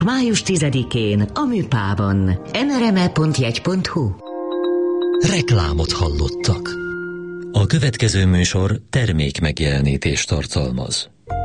Május 10-én a Műpában. nrme.jegy.hu. Reklámot hallottak. A következő műsor termék megjelenítést tartalmaz.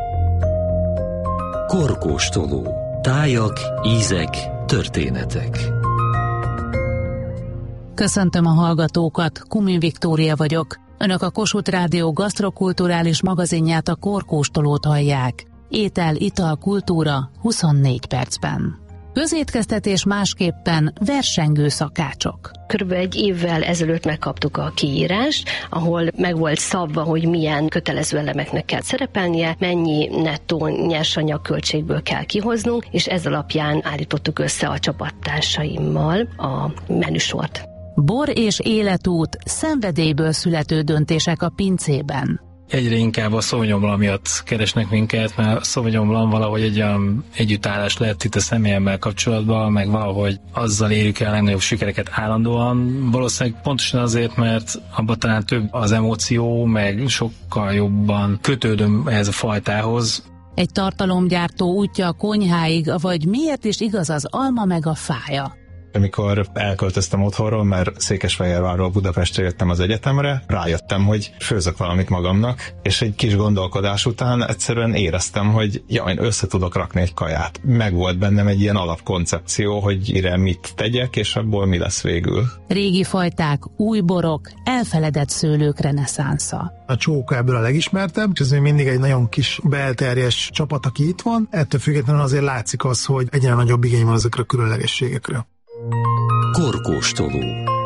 Korkóstoló. Tájak, ízek, történetek. Köszöntöm a hallgatókat, Kumin Viktória vagyok. Önök a Kossuth Rádió gasztrokulturális magazinját, a Korkóstolót hallják. Étel, ital, kultúra 24 percben. Közétkeztetés másképpen, versengő szakácsok. Körülbelül egy évvel ezelőtt megkaptuk a kiírást, ahol meg volt szabva, hogy milyen kötelező elemeknek kell szerepelnie, mennyi nettó nyersanyag költségből kell kihoznunk, és ez alapján állítottuk össze a csapattársaimmal a menüsort. Bor és életút, szenvedélyből születő döntések a pincében. Egyre inkább a Sauvignon miatt keresnek minket, mert a Sauvignon valahogy egy olyan együttállás lett itt a személyemmel kapcsolatban, meg valahogy azzal érjük el a legnagyobb sikereket állandóan. Valószínűleg pontosan azért, mert abban talán több az emóció, meg sokkal jobban kötődöm ehhez a fajtához. Egy tartalomgyártó útja a konyháig, vagy miért is igaz az alma meg a fája? Amikor elköltöztem otthonról, mert Székesfehérvárról Budapestre jöttem az egyetemre, rájöttem, hogy főzök valamit magamnak, és egy kis gondolkodás után egyszerűen éreztem, hogy én össze tudok rakni egy kaját. Megvolt bennem egy ilyen alapkoncepció, hogy ide mit tegyek, és abból mi lesz végül. Régi fajták, új borok, elfeledett szőlők reneszánsza. A csóka ebből a legismertebb, és ez még mindig egy nagyon kis belterjes csapat, aki itt van. Ettől függetlenül azért látszik az, hogy egyre nagyobb igény van ezekre a különlegességekre. Korkóstoló.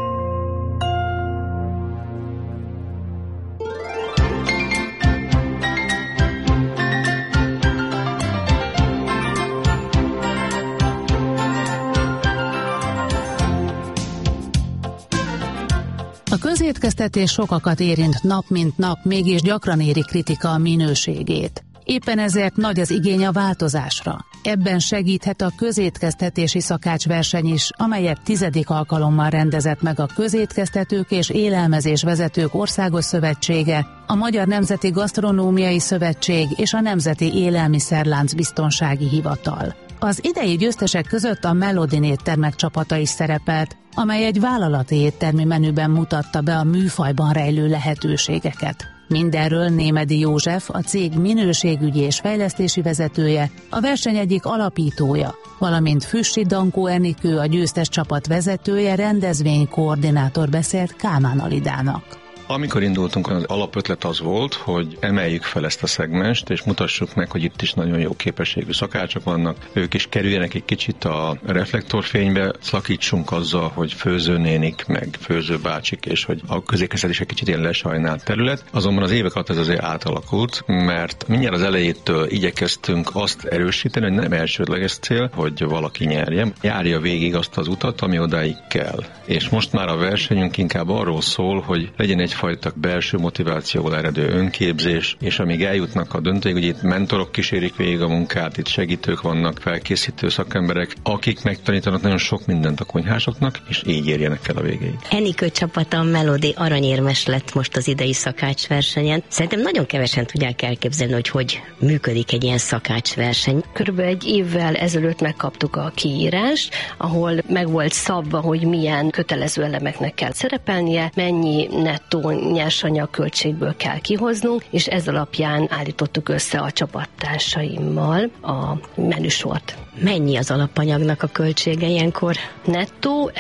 A közétkeztetés sokakat érint nap mint nap, mégis gyakran éri kritika a minőségét. Éppen ezért nagy az igény a változásra. Ebben segíthet a közétkeztetési szakácsverseny is, amelyet 10. alkalommal rendezett meg a Közétkeztetők és Élelmezésvezetők Országos Szövetsége, a Magyar Nemzeti Gasztronómiai Szövetség és a Nemzeti Élelmiszerlánc Biztonsági Hivatal. Az idei győztesek között a Melodin éttermek csapata is szerepelt, amely egy vállalati éttermi menüben mutatta be a műfajban rejlő lehetőségeket. Mindenről Némedy József, a cég minőségügyi és fejlesztési vezetője, a verseny egyik alapítója, valamint Füssy Dankó Enikő, a győztes csapat vezetője, rendezvénykoordinátor beszélt Kálmán Alidának. Amikor indultunk, az alapötlet az volt, hogy emeljük fel ezt a szegmest, és mutassuk meg, hogy itt is nagyon jó képességű szakácsok vannak. Ők is kerüljenek egy kicsit a reflektorfénybe, szakítsunk azzal, hogy főzőnénik, meg főzőbácsik, és hogy a közékeztetés egy kicsit ilyen lesajnált terület. Azonban az évek alatt ez azért átalakult, mert mindjárt az elejétől igyekeztünk azt erősíteni, hogy nem elsődleges cél, hogy valaki nyerjen. Járja végig azt az utat, ami odáig kell. És most már a versenyünk inkább arról szól, hogy legyen egyfajta belső motivációval eredő önképzés, és amíg eljutnak a döntőig, hogy itt mentorok kísérik végig a munkát, itt segítők vannak, felkészítő szakemberek, akik megtanítanak nagyon sok mindent a konyhásoknak, és így érjenek el a végéig. Enikő csapata Melodi aranyérmes lett most az idei szakácsversenyen. Szerintem nagyon kevesen tudják elképzelni, hogy működik egy ilyen szakácsverseny. Körülbelül egy évvel ezelőtt megkaptuk a kiírást, ahol meg volt szabva, hogy milyen kötelező elemeknek kell szerepelnie, mennyi nettó nyersanyag költségből kell kihoznunk, és ez alapján állítottuk össze a csapattársaimmal a menüsort. Mennyi az alapanyagnak a költsége ilyenkor? Nettó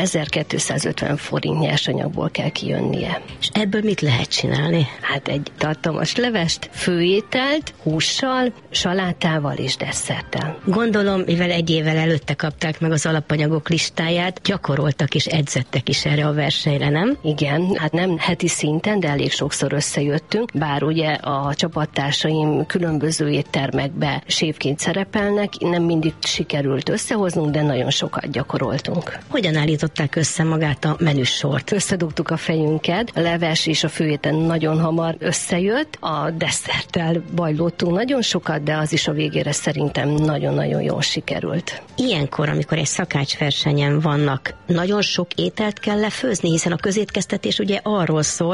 1250 forint nyersanyagból kell kijönnie. És ebből mit lehet csinálni? Hát egy tartalmas levest, főételt, hússal, salátával és desszerttel. Gondolom, mivel egy évvel előtte kapták meg az alapanyagok listáját, gyakoroltak és edzettek is erre a versenyre, nem? Igen, hát nem heti szinten, de elég sokszor összejöttünk, bár ugye a csapattársaim különböző éttermekbe séfként szerepelnek, nem mindig sikerült összehoznunk, de nagyon sokat gyakoroltunk. Hogyan állították össze magát a menüsort? Összedugtuk a fejünket, a leves és a főétel nagyon hamar összejött, a desszerttel bajlódtunk nagyon sokat, de az is a végére szerintem nagyon-nagyon jól sikerült. Ilyenkor, amikor egy szakácsversenyen vannak, nagyon sok ételt kell lefőzni, hiszen a közétkeztetés ugye arról szól,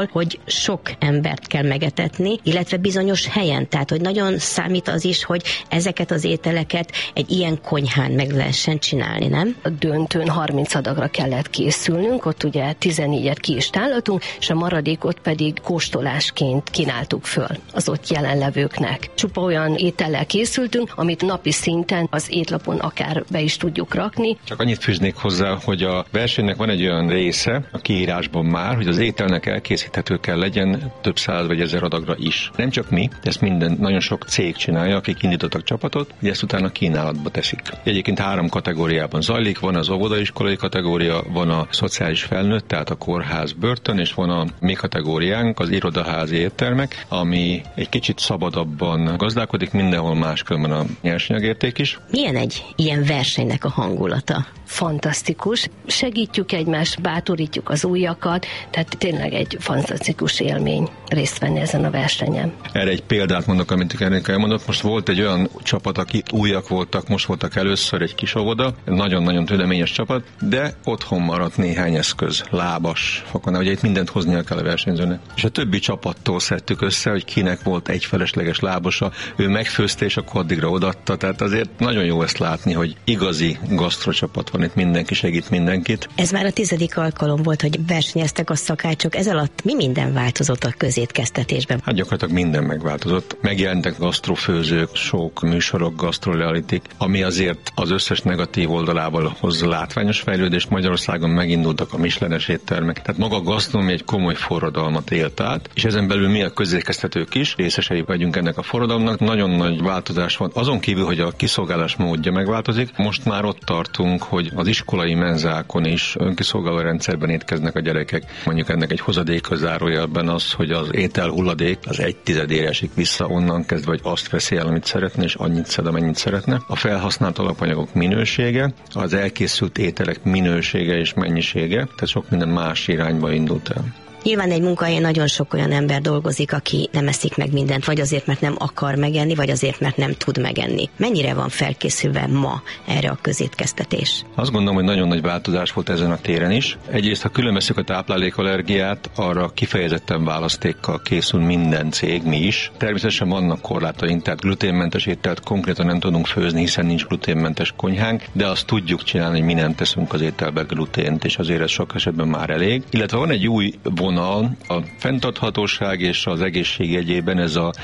arról, hogy sok embert kell megetetni, illetve bizonyos helyen. Tehát, hogy nagyon számít az is, hogy ezeket az ételeket egy ilyen konyhán meg lehessen csinálni, nem? A döntőn 30 adagra kellett készülnünk, ott ugye 14-et ki is tálaltunk, és a maradékot pedig kóstolásként kínáltuk föl az ott jelenlevőknek. Csupa olyan étellel készültünk, amit napi szinten az étlapon akár be is tudjuk rakni. Csak annyit fűznék hozzá, hogy a versenynek van egy olyan része a kiírásban már, hogy az ételnek elkészíthető kell legyen több 100 vagy 1000 adagra is. Nem csak mi, ezt nagyon sok cég csinálja, akik indítottak csapatot, hogy ezt utána kínálatba teszik. Egyébként 3 kategóriában zajlik, van az óvodaiskolai kategória, van a szociális felnőtt, tehát a kórház, börtön, és van a mi kategóriánk, az irodaházi éttermek, ami egy kicsit szabadabban gazdálkodik, mindenhol máskülönben a nyersanyagérték is. Milyen egy ilyen versenynek a hangulata? Fantasztikus. Segítjük egymást, bátorítjuk az újakat, tehát tényleg egy fantasztikus élmény részt venni ezen a versenyen. Erre egy példát mondok, amit elmondok. Most volt egy olyan csapat, akik újak voltak, most voltak először, egy kis óvoda, nagyon-nagyon tüleményes csapat, de otthon maradt néhány eszköz, lábas, fakon, ugye itt mindent hoznia kell a versenyzőnek. És a többi csapattól szedtük össze, hogy kinek volt egy felesleges lábasa, ő megfőzte, és akkor addigra odaadta, tehát azért nagyon jó ezt látni, hogy igazi gasztrocsapat van itt, mindenki segít mindenkit. Ez már a 10. alkalom volt, hogy versenyeztek a szakácsok. Ez alatt mi minden változott a közétkeztetésben? Hát gyakorlatilag minden megváltozott. Megjelentek gasztrofőzők, sok műsorok, gasztrorealitik, ami azért az összes negatív oldalával hoz látványos fejlődést. Magyarországon megindultak a Michelin-es éttermek. Tehát maga a gasztronómia egy komoly forradalmat élt át, és ezen belül mi a közétkeztetők is részesei vagyunk ennek a forradalomnak. Nagyon nagy változás van. Azon kívül, hogy a kiszolgálás módja megváltozik, most már ott tartunk, hogy az iskolai menzákon is önkiszolgáló rendszerben étkeznek a gyerekek. Mondjuk ennek egy hozadéka zárójelben az, hogy az étel hulladék az 1/10 esik vissza onnan kezdve, hogy azt veszi el, amit szeretne, és annyit szed, amennyit szeretne. A felhasznált alapanyagok minősége, az elkészült ételek minősége és mennyisége, tehát sok minden más irányba indult el. Nyilván egy munkahelyen nagyon sok olyan ember dolgozik, aki nem eszik meg mindent, vagy azért, mert nem akar megenni, vagy azért, mert nem tud megenni. Mennyire van felkészülve ma erre a közétkeztetés? Azt gondolom, hogy nagyon nagy változás volt ezen a téren is. Egyrészt, ha különveszünk a táplálékallergiát, arra kifejezetten választékkal készül minden cég, mi is. Természetesen vannak korlátaink, tehát gluténmentes ételt konkrétan nem tudunk főzni, hiszen nincs gluténmentes konyhánk, de azt tudjuk csinálni, hogy mi nem teszünk az ételbe glutént, és azért ez sok esetben már elég. Illetve van egy új vonal, a fenntarthatóság és az egészség jegyében, ez a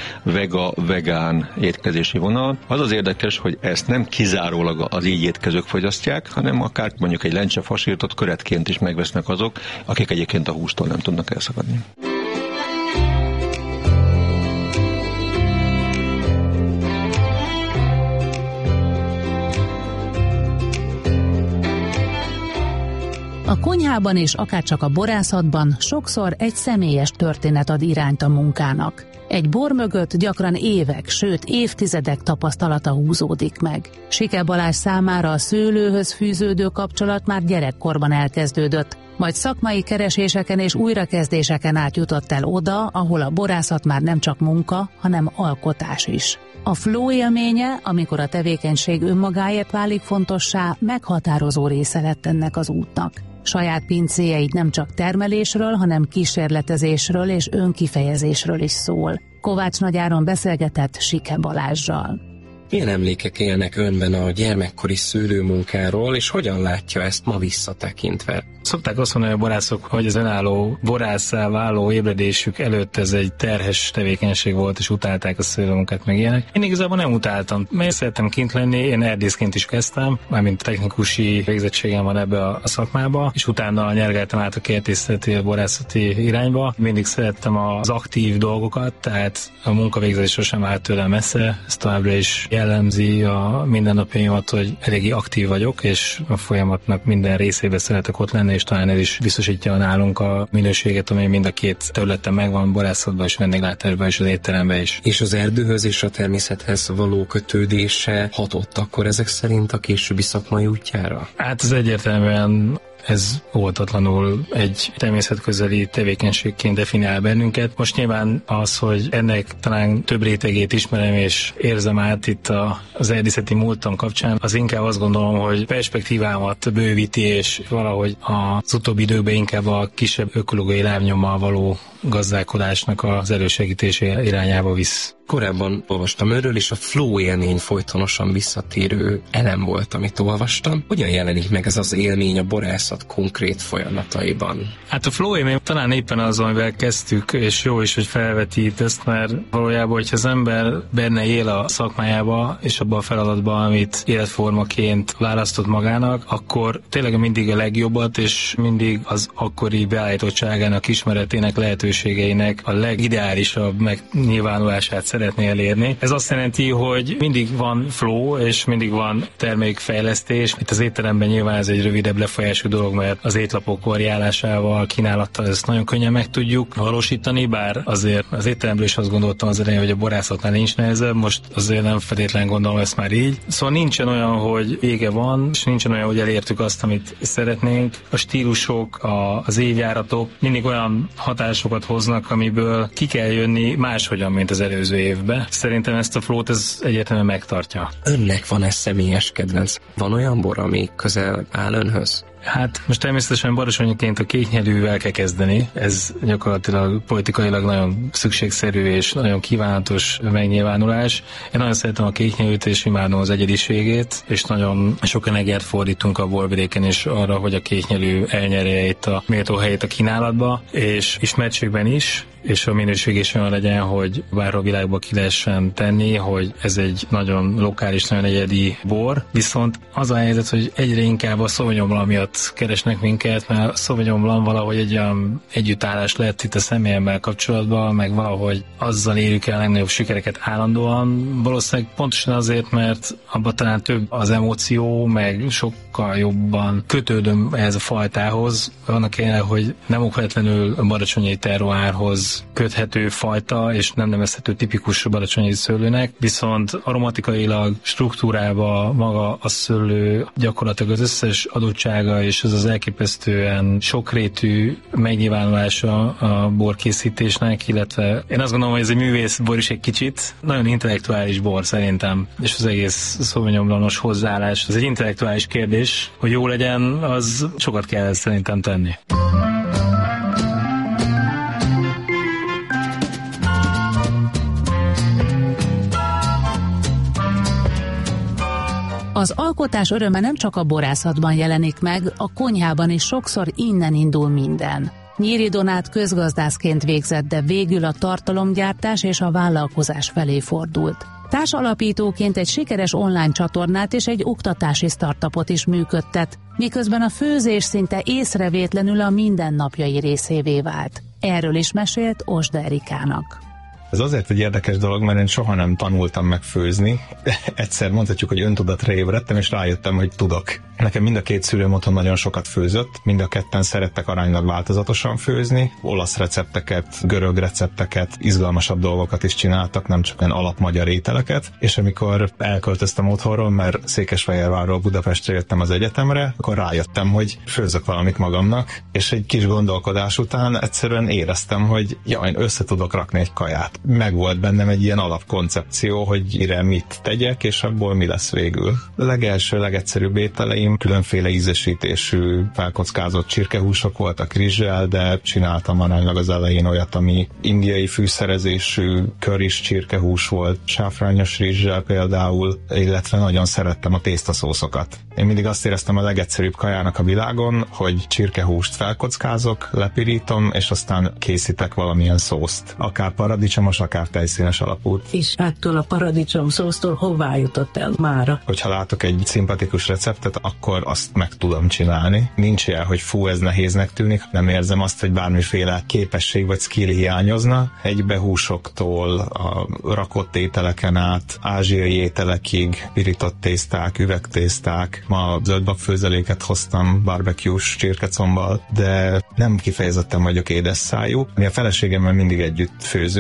vegán étkezési vonal. Az az érdekes, hogy ezt nem kizárólag az így étkezők fogyasztják, hanem akár mondjuk egy lencse fasírtot köretként is megvesznek azok, akik egyébként a hústól nem tudnak elszakadni. A konyhában és akárcsak a borászatban sokszor egy személyes történet ad irányt a munkának. Egy bor mögött gyakran évek, sőt évtizedek tapasztalata húzódik meg. Sike Balázs számára a szőlőhöz fűződő kapcsolat már gyerekkorban elkezdődött, majd szakmai kereséseken és újrakezdéseken át jutott el oda, ahol a borászat már nem csak munka, hanem alkotás is. A flow élménye, amikor a tevékenység önmagáért válik fontossá, meghatározó része lett ennek az útnak. Saját pincéjeit nem csak termelésről, hanem kísérletezésről és önkifejezésről is szól. Kovács Nagyáron beszélgetett Sike Balázssal. Milyen emlékek élnek önben a gyermekkori szőlőmunkáról, és hogyan látja ezt ma visszatekintve? Szokták azt mondani a borászok, hogy az önálló borásszá váló ébredésük előtt ez egy terhes tevékenység volt, és utálták a szőlőmunkát meg ilyenek. Én igazából nem utáltam, mert szerettem kint lenni, én erdészként is kezdtem, mármint technikusi végzettségem van ebbe a szakmába, és utána nyergeltem át a kertészeti, borászati irányba. Mindig szerettem az aktív dolgokat, tehát a munkavégzés sosem állt tőlem messze, ez továbbra is jellemzi a mindennapjaimat, hogy eléggé aktív vagyok, és a folyamatnak minden részébe szeretek ott lenni, és talán ez is biztosítja nálunk a minőséget, ami mind a két területen megvan, borászatban és vendéglátásban és az étteremben is. És az erdőhöz és a természethez való kötődése hatott akkor ezek szerint a későbbi szakmai útjára? Hát ez egyértelműen ez oltatlanul egy természetközeli tevékenységként definiál bennünket. Most nyilván az, hogy ennek talán több rétegét ismerem és érzem át itt az erdészeti múltam kapcsán, az inkább azt gondolom, hogy perspektívámat bővíti, és valahogy az utóbbi időkben inkább a kisebb ökológiai lábnyommal való gazdálkodásnak az elősegítése irányába visz. Korábban olvastam erről, és a flow élmény folytonosan visszatérő elem volt, amit olvastam. Hogyan jelenik meg ez az élmény a borászat konkrét folyamataiban? Hát a flow élmény talán éppen az, amivel kezdtük, és jó is, hogy felvetít ezt, mert valójában, hogyha az ember benne él a szakmájába, és abban a feladatban, amit életformaként választott magának, akkor tényleg mindig a legjobbat, és mindig az akkori beállítottságának, ismeretének, lehetőségeinek a legideálisabb megnyilvánulását szeretné elérni. Ez azt jelenti, hogy mindig van flow, és mindig van termékfejlesztés. Itt az étteremben nyilván ez egy rövidebb lefolyású dolog, mert az étlapok variálásával, kínálattal ezt nagyon könnyen meg tudjuk valósítani, bár azért az étteremből is azt gondoltam az elején, hogy a borászatnál nincs nehezebb, most azért nem feltétlenül gondolom ezt már így. Szóval nincsen olyan, hogy vége van, és nincsen olyan, hogy elértük azt, amit szeretnénk. A stílusok, az évjáratok mindig olyan hatásokat hoznak, amiből ki kell jönni máshogyan, mint az előző évben. Szerintem ezt a flót ez egyértelműen megtartja. Önnek van ez személyes kedvenc? Van olyan bor, ami közel áll önhöz? Hát most természetesen barosonyiként a kéknyelűvel kell kezdeni. Ez gyakorlatilag politikailag nagyon szükségszerű és nagyon kívánatos megnyilvánulás. Én nagyon szeretem a kéknyelűt és imádom az egyediségét, és nagyon sok energiát fordítunk a borvidéken is arra, hogy a kéknyelű elnyerje itt a méltó helyét a kínálatba, és ismertségben is, és a minőség is olyan legyen, hogy bárhol a világban ki lehessen tenni, hogy ez egy nagyon lokális, nagyon egyedi bor. Viszont az a helyzet, hogy egyre inkább a Sauvignon Blanc miatt keresnek minket, mert a Sauvignon Blanc valahogy egy olyan együttállás lett itt a személyemmel kapcsolatban, meg valahogy azzal érjük el a legnagyobb sikereket állandóan. Valószínűleg pontosan azért, mert abban talán több az emóció, meg sokkal jobban kötődöm ehhez a fajtához, annak ellenére, hogy nem okvetlenül a badacsonyai terroárhoz köthető fajta, és nem nevezhető tipikus badacsonyai szőlőnek, viszont aromatikailag, struktúrába maga a szőlő gyakorlatilag az összes adottsága és az elképesztően sokrétű megnyilvánulása a borkészítésnek, illetve én azt gondolom, hogy ez egy művészbor is egy kicsit, nagyon intellektuális bor szerintem, és az egész Sauvignon Blanc-os hozzáállás, ez egy intellektuális kérdés, hogy jó legyen, az sokat kell szerintem tenni. Az alkotás öröme nem csak a borászatban jelenik meg, a konyhában is sokszor innen indul minden. Nyíri Donát közgazdászként végzett, de végül a tartalomgyártás és a vállalkozás felé fordult. Társalapítóként egy sikeres online csatornát és egy oktatási startupot is működtet, miközben a főzés szinte észrevétlenül a mindennapjai részévé vált. Erről is mesélt Osda Erikának. Ez azért egy érdekes dolog, mert én soha nem tanultam meg főzni. Egyszer mondhatjuk, hogy öntudatra ébredtem, és rájöttem, hogy tudok. Nekem mind a két szülőm otthon nagyon sokat főzött, mind a ketten szerettek aránylag változatosan főzni, olasz recepteket, görög recepteket, izgalmasabb dolgokat is csináltak, nem csak olyan alapmagyar ételeket, és amikor elköltöztem otthonról, mert Székesfehérvárról Budapestre jöttem az egyetemre, akkor rájöttem, hogy főzök valamit magamnak, és egy kis gondolkodás után egyszerűen éreztem, hogy én össze tudok rakni egy kaját. Megvolt bennem egy ilyen alapkoncepció, hogy mire mit tegyek, és abból mi lesz végül. A legelső, legegyszerűbb ételeim különféle ízesítésű, felkockázott csirkehúsok voltak rizssel, de csináltam aránylag az elején olyat, ami indiai fűszerezésű currys csirkehús volt, sáfrányos rizssel például, illetve nagyon szerettem a tésztaszószokat. Én mindig azt éreztem a legegyszerűbb kajának a világon, hogy csirkehúst felkockázok, lepirítom, és aztán készítek valamilyen szószt. Akár paradicsomos, akár tejszínes alapút. És ettől a paradicsom szósztól hová jutott el mára? Hogyha látok egy szimpatikus receptet, akkor azt meg tudom csinálni. Nincs ilyen, hogy ez nehéznek tűnik, nem érzem azt, hogy bármiféle képesség vagy skill hiányozna. Egybehúsoktól a rakott ételeken át, ázsiai ételekig, pirított tészták, üvegtészták. Ma zöldbabfőzeléket hoztam barbecue-s csirkecombbal, de nem kifejezetten vagyok édes szájú. Mi a feleségemmel mindig együtt főzünk.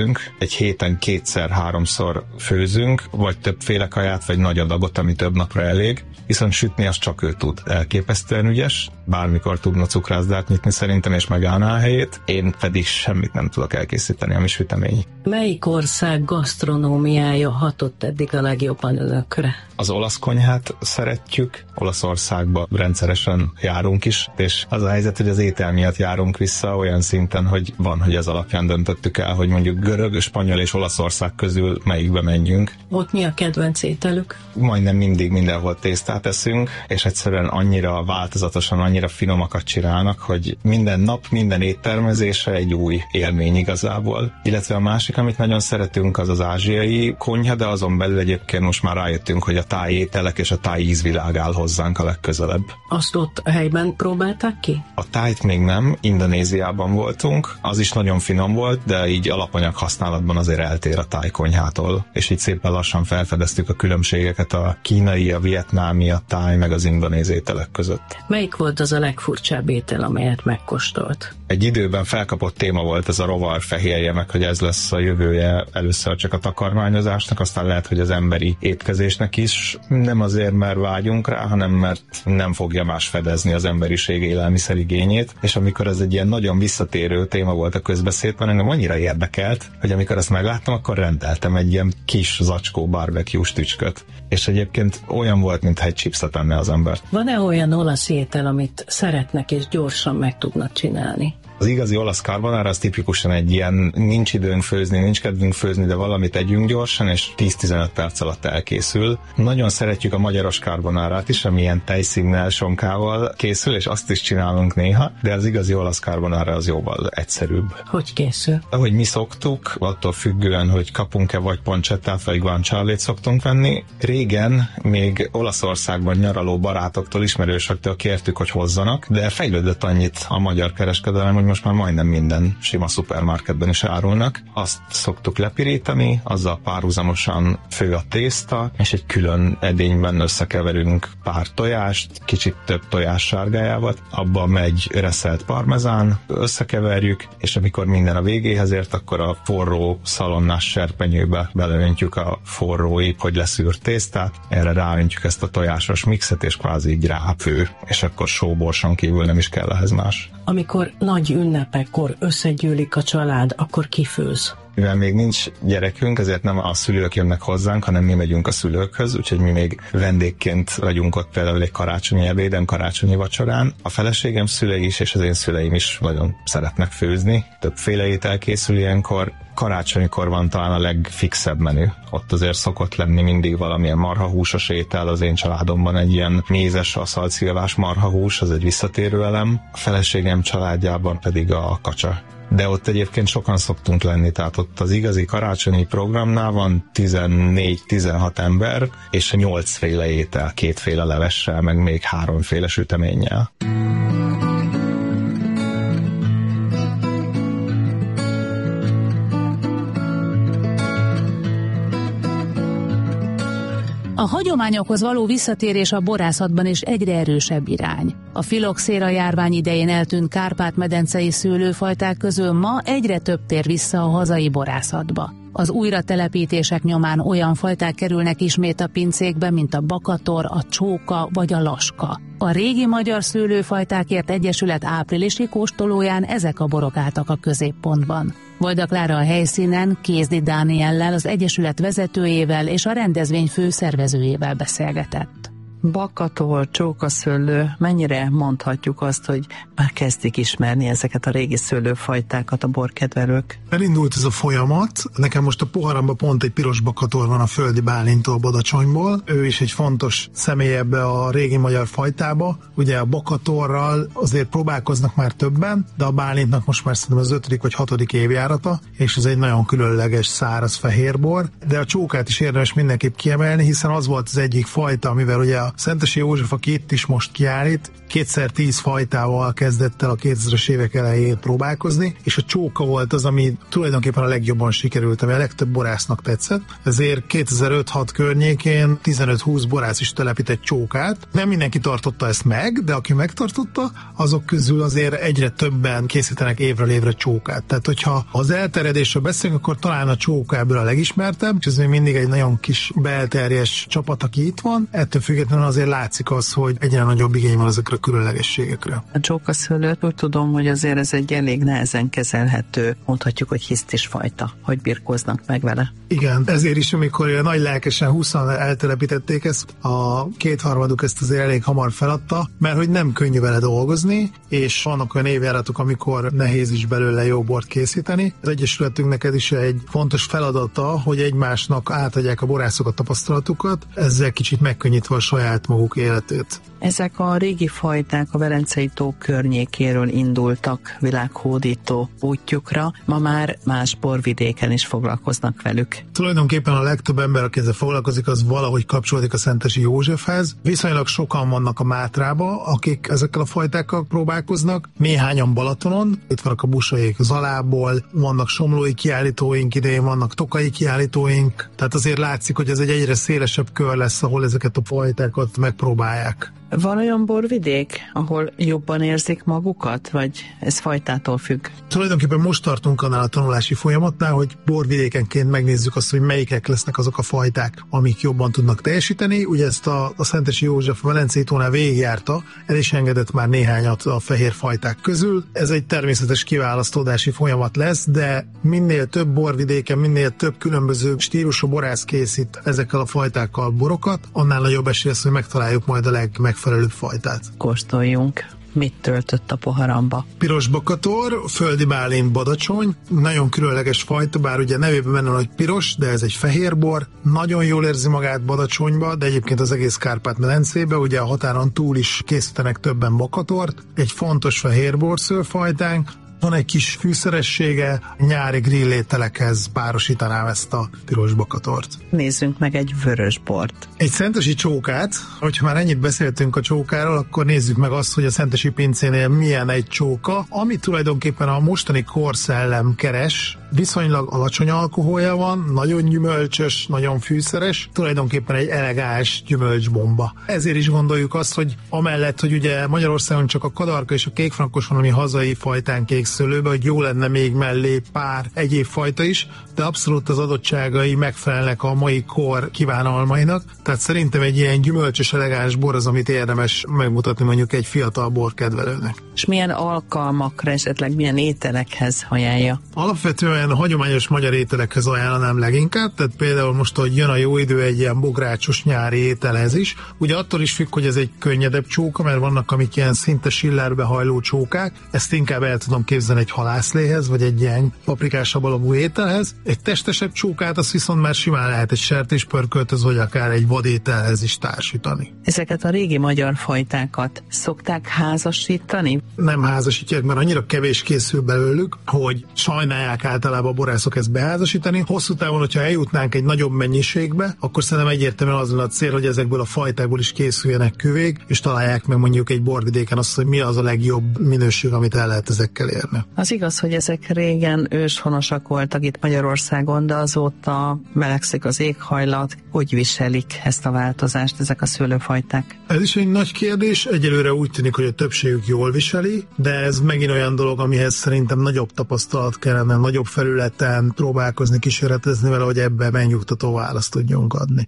egy héten 2-3-szor főzünk, vagy többféle kaját, vagy nagy adagot, ami több napra elég, viszont sütni azt csak ő tud. Elképesztően ügyes, bármikor tudna cukrászdát nyitni szerintem, és megállná a helyét, én pedig semmit nem tudok elkészíteni, ami sütemény. Melyik ország gasztronómiája hatott eddig a legjobban önökre? Az olasz konyhát szeretjük, Olaszországba rendszeresen járunk is, és az a helyzet, hogy az étel miatt járunk vissza olyan szinten, hogy van, hogy ez alapján döntöttük el, hogy mondjuk görög, spanyol és Olaszország közül melyikbe menjünk. Ott mi a kedvenc ételük? Majdnem mindig mindenhol tésztát eszünk, és egyszerűen annyira változatosan, annyira finomakat csinálnak, hogy minden nap, minden éttermezése egy új élmény igazából. Illetve a másik, amit nagyon szeretünk, az az ázsiai konyha, de azon belül egyébként most már rájöttünk, hogy a táj ételek és a táj ízvilág áll hozzánk a legközelebb. Azt ott helyben próbálták ki? A tájt még nem, Indonéziában voltunk, az is nagyon finom volt, de így alapanyag használatban azért eltér a táj konyhától, és így szépen lassan felfedeztük a különbségeket a kínai, a vietnámi, a táj meg az indonéz ételek között. Melyik volt az a legfurcsább étel, amelyet megkóstolt? Egy időben felkapott téma volt ez a rovar fehérje, meg hogy ez lesz a jövője először csak a takarmányozásnak, aztán lehet, hogy az emberi étkezésnek is. Nem azért, mert vágyunk rá, hanem mert nem fogja más fedezni az emberiség élelmiszerigényét, és amikor ez egy ilyen nagyon visszatérő téma volt a közbeszédben, engem annyira érdekelt, hogy amikor ezt megláttam, akkor rendeltem egy ilyen kis zacskó barbecue-s tücsköt. És egyébként olyan volt, mintha egy chipset enne az ember. Van-e olyan olasz étel, amit szeretnek és gyorsan meg tudnak csinálni? Az igazi olasz carbonara az tipikusan egy ilyen nincs időnk főzni, nincs kedvünk főzni, de valamit együnk gyorsan, és 10-15 perc alatt elkészül. Nagyon szeretjük a magyaros carbonárát is, ami ilyen tejszínnel, sonkával készül, és azt is csinálunk néha, de az igazi olasz carbonara az jóval egyszerűbb. Hogy készül? Ahogy mi szoktuk, attól függően, hogy kapunk-e vagy pancettát, vagy guanciale-t szoktunk venni. Régen még Olaszországban nyaraló barátoktól, ismerősöktől kértük, hogy hozzanak, de fejlődött annyit a magyar kereskedelem, hogy most már majdnem minden sima szupermarketben is árulnak. Azt szoktuk lepirítani, azzal párhuzamosan fő a tészta, és egy külön edényben összekeverünk pár tojást, kicsit több tojás sárgájával, abba megy reszelt parmezán, összekeverjük, és amikor minden a végéhez ért, akkor a forró szalonnás serpenyőbe beleöntjük a forró épp, hogy leszűrt tésztát, erre ráöntjük ezt a tojásos mixet, és kvázi így ráfő, és akkor sóborson kívül nem is kell ehhez más. Amikor nagy ünnepekkor összegyűlik a család, akkor ki főz? Mivel még nincs gyerekünk, ezért nem a szülők jönnek hozzánk, hanem mi megyünk a szülőkhöz, úgyhogy mi még vendégként vagyunk ott például egy karácsonyi ebéden, karácsonyi vacsorán. A feleségem szülei is, és az én szüleim is nagyon szeretnek főzni. Többféle étel készül ilyenkor. Karácsonykor van talán a legfixebb menü. Ott azért szokott lenni mindig valamilyen marhahúsos étel, az én családomban egy ilyen mézes, aszaltszilvás marhahús, az egy visszatérő elem. A feleségem családjában pedig a kacsa. De ott egyébként sokan szoktunk lenni, tehát ott az igazi karácsonyi programnál van 14-16 ember, és 8 féle étel, 2 féle levessel, meg még 3 féle süteménnyel. A hagyományokhoz való visszatérés a borászatban is egyre erősebb irány. A filoxéra járvány idején eltűnt kárpát-medencei szőlőfajták közül ma egyre több tér vissza a hazai borászatba. Az újratelepítések nyomán olyan fajták kerülnek ismét a pincékbe, mint a bakator, a csóka vagy a laska. A régi magyar szőlőfajtákért egyesület áprilisi kóstolóján ezek a borok álltak a középpontban. Vajda Klára a helyszínen Kézdi Dániellel, az egyesület vezetőjével és a rendezvény főszervezőjével beszélgetett. Bakator, csókaszőlő, mennyire mondhatjuk azt, hogy már kezdik ismerni ezeket a régi szőlőfajtákat a borkedvelők? Elindult ez a folyamat, nekem most a poharamban pont egy piros bakator van a Földi Bálintól, Badacsonyból. Ő is egy fontos személy ebbe a régi magyar fajtába. Ugye a bakatorral azért próbálkoznak már többen, de a Bálintnak most már szerintem az 5. vagy 6. évjárata, és ez egy nagyon különleges száraz fehérbor. De a csókát is érdemes mindenképp kiemelni, hiszen az volt az egyik fajta, amivel ugye a a Szentesi József, aki itt is most kiállít, 2x10 fajtával kezdett el a 2000-es évek elején próbálkozni, és a csóka volt az, ami tulajdonképpen a legjobban sikerült, ami a legtöbb borásznak tetszett. Ezért 2005-6 környékén 15-20 borász is telepített csókát. Nem mindenki tartotta ezt meg, de aki megtartotta, azok közül azért egyre többen készítenek évről évre csókát. Tehát, hogyha az elterjedésről beszélünk, akkor talán a csóka ebből a legismertebb, és ez még mindig egy nagyon kis belterjes csapat, aki itt van. Ettől függetlenül azért látszik az, hogy egyre nagyobb igény van ezekre a különlegességekre. A csókaszőlőt úgy tudom, hogy azért ez egy elég nehezen kezelhető, mondhatjuk, hogy hisztis fajta, hogy birkóznak meg vele. Igen, ezért is, amikor nagy lelkesen 20-an eltelepítették ezt, a 2/3 ezt azért elég hamar feladta, mert hogy nem könnyű vele dolgozni, és vannak olyan évjáratok, amikor nehéz is belőle jó bort készíteni. Az Egyesületünknek ez is egy fontos feladata, hogy egymásnak átadják a borászok a tapasztalatukat, ezzel kicsit megkönnyítve a saját maguk életét. Ezek a régi fajták a Velencei-tó környékéről indultak világhódító útjukra, ma már más borvidéken is foglalkoznak velük. Tulajdonképpen a legtöbb ember, aki ezzel foglalkozik, az valahogy kapcsolódik a Szentesi Józsefhez. Viszonylag sokan vannak a Mátrába, akik ezekkel a fajtákkal próbálkoznak. Néhányan Balatonon, itt vannak a Busaék Zalából, vannak somlói kiállítóink idején, vannak tokai kiállítóink, tehát azért látszik, hogy ez egy egyre szélesebb kör lesz, ahol ezeket a fajtákat megpróbálják. Van olyan borvidék, ahol jobban érzik magukat, vagy ez fajtától függ? Tulajdonképpen most tartunk annál a tanulási folyamatnál, hogy borvidékenként megnézzük azt, hogy melyikek lesznek azok a fajták, amik jobban tudnak teljesíteni. Ugye ezt a Szentesi József a Velencei-tónál végigjárta, el is engedett már néhányat a fehér fajták közül. Ez egy természetes kiválasztódási folyamat lesz, de minél több borvidéken, minél több különböző stílusú borász készít ezekkel a fajtákkal borokat, annál nagyobb esély lesz, hogy megtaláljuk majd a legmegfelelőbb fajtát. Kóstoljunk. Mit töltött a poharamba? Piros bakator, földi bálint badacsony, nagyon különleges fajta, bár ugye nevében benne van, hogy piros, de ez egy fehér bor, nagyon jól érzi magát badacsonyba, de egyébként az egész Kárpát-medencébe, ugye a határon túl is készítenek többen bakatort, egy fontos fehér borszőlfajtánk, van egy kis fűszeressége, nyári grillételekhez párosítanám ezt a piros bakatort. Nézzünk meg egy vörös bort. Egy szentesi csókát, hogyha már ennyit beszéltünk a csókáról, akkor nézzük meg azt, hogy a szentesi pincénél milyen egy csóka, ami tulajdonképpen a mostani korszellem keres, viszonylag alacsony alkoholja van, nagyon gyümölcsös, nagyon fűszeres, tulajdonképpen egy elegáns gyümölcsbomba. Ezért is gondoljuk azt, hogy amellett, hogy ugye Magyarországon csak a kadarka és a kékfrankos van, ami hazai fajtán kékszőlőbe, hogy jó lenne még mellé pár egyéb fajta is, de abszolút az adottságai megfelelnek a mai kor kívánalmainak, tehát szerintem egy ilyen gyümölcsös, elegáns bor az, amit érdemes megmutatni mondjuk egy fiatal borkedvelőnek. És milyen alkalmakra, esetleg milyen ételekhez ajánlja? Alapvetően a hagyományos magyar ételekhez ajánlanám leginkább, tehát például most, hogy jön a jó idő, egy ilyen bográcsos nyári ételhez is. Ugye attól is függ, hogy ez egy könnyedebb csóka, mert vannak amik ilyen szinte sillerbe hajló csókák, ezt inkább el tudom képzelni egy halászléhez, vagy egy ilyen paprikásabb alapú ételhez. Egy testesebb csókát az viszont már simán lehet egy sertéspörkölthöz, vagy akár egy vadételhez is társítani. Ezeket a régi magyar fajtákat szokták házasítani? Nem házasítják, mert annyira kevés készül belőlük, hogy sajnálják általában a borászok ezt beházasítani. Hosszú távon, hogyha eljutnánk egy nagyobb mennyiségbe, akkor szerintem egyértelműen az a cél, hogy ezekből a fajtákból is készüljenek küvék, és találják meg mondjuk egy borvidéken azt, hogy mi az a legjobb minőség, amit el lehet ezekkel érni. Az igaz, hogy ezek régen őshonosak voltak itt Magyarországon, de azóta melegszik az éghajlat. Hogy viselik ezt a változást ezek a szőlőfajták? Ez is egy nagy kérdés. Egyelőre úgy tűnik, hogy a többségük jól viseli, de ez megint olyan dolog, amihez szerintem nagyobb tapasztalat kellene, nagyobb felületen próbálkozni, kísérletezni vele, hogy ebben megnyugtató választ tudjunk adni.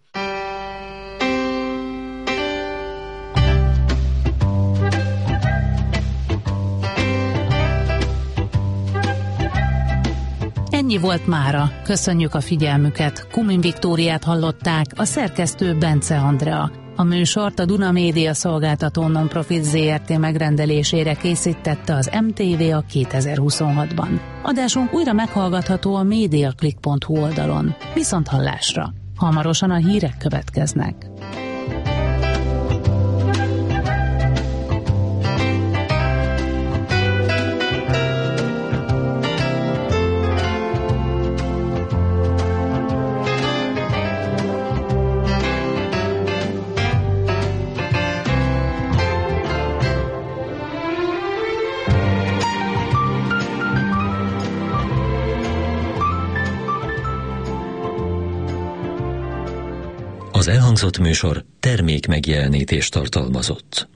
Ennyi volt mára. Köszönjük a figyelmüket. Kumin Viktóriát hallották, a szerkesztő Bence Andrea. A műsort a Duna Média Szolgáltató Non-Profit Zrt. Megrendelésére készítette az MTV a 2026-ban. Adásunk újra meghallgatható a mediaclick.hu oldalon. Viszonthallásra! Hamarosan a hírek következnek. Az elhangzott műsor termék megjelenítést tartalmazott.